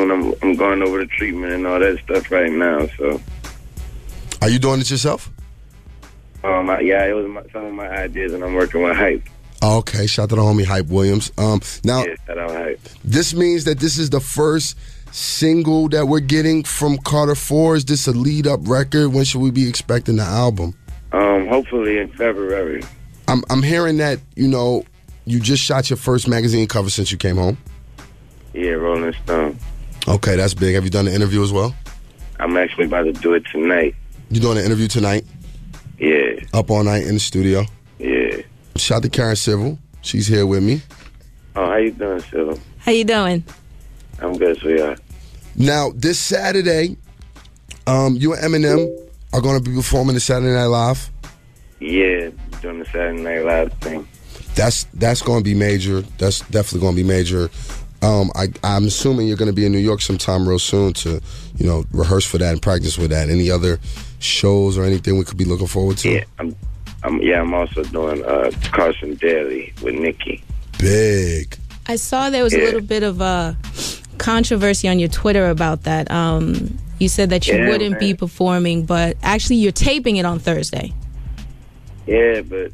doing. I'm going over the treatment and all that stuff right now. So, are you doing it yourself? Yeah, it was some of my ideas, and I'm working with Hype. Oh, okay, shout out to the homie Hype Williams. Now, yeah, shout out Hype. This means that this is the first single that we're getting from Carter 4. Is this a lead-up record? When should we be expecting the album? Hopefully in February. I'm hearing that, you just shot your first magazine cover since you came home. Yeah, Rolling Stone. Okay, that's big. Have you done the interview as well? I'm actually about to do it tonight. You doing the interview tonight? Yeah. Up all night in the studio? Yeah. Shout out to Karen Civil. She's here with me. Oh, how you doing, Civil? How you doing? I'm good, sweetheart. Now, this Saturday, you and Eminem are going to be performing the Saturday Night Live. Yeah, doing the Saturday Night Live thing. That's going to be major. That's definitely going to be major. I'm assuming you're going to be in New York sometime real soon to, rehearse for that and practice with that. Any other shows or anything we could be looking forward to? Yeah, I'm also doing Carson Daly with Nicki. Big. I saw there was a little bit of a controversy on your Twitter about that. You said that you wouldn't be performing, but actually you're taping it on Thursday. Yeah, but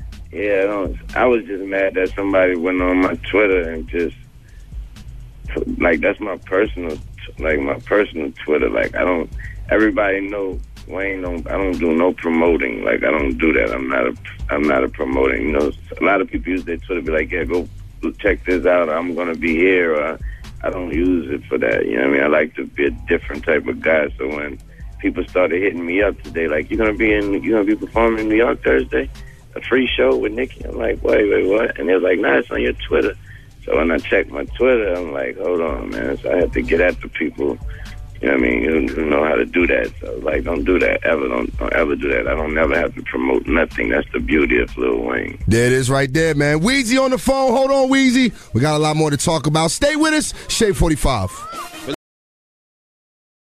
I was just mad that somebody went on my Twitter and just that's my personal Twitter. Like everybody know Wayne I don't do no promoting. Like I don't do that. I'm not a promoting. A lot of people use their Twitter be like, yeah, go check this out. I'm gonna be here. Or I don't use it for that. You know what I mean? I like to be a different type of guy. So when people started hitting me up today, like you're gonna be performing in New York Thursday, a free show with Nicki. I'm like, wait, what? And they was like, nah, it's on your Twitter. So when I checked my Twitter, I'm like, hold on, man. So I had to get at the people, you know what I mean, who know how to do that. So like, don't do that ever. Don't ever do that. I don't never have to promote nothing. That's the beauty of Lil Wayne. There it is right there, man. Weezy on the phone. Hold on, Weezy. We got a lot more to talk about. Stay with us. Shade 45.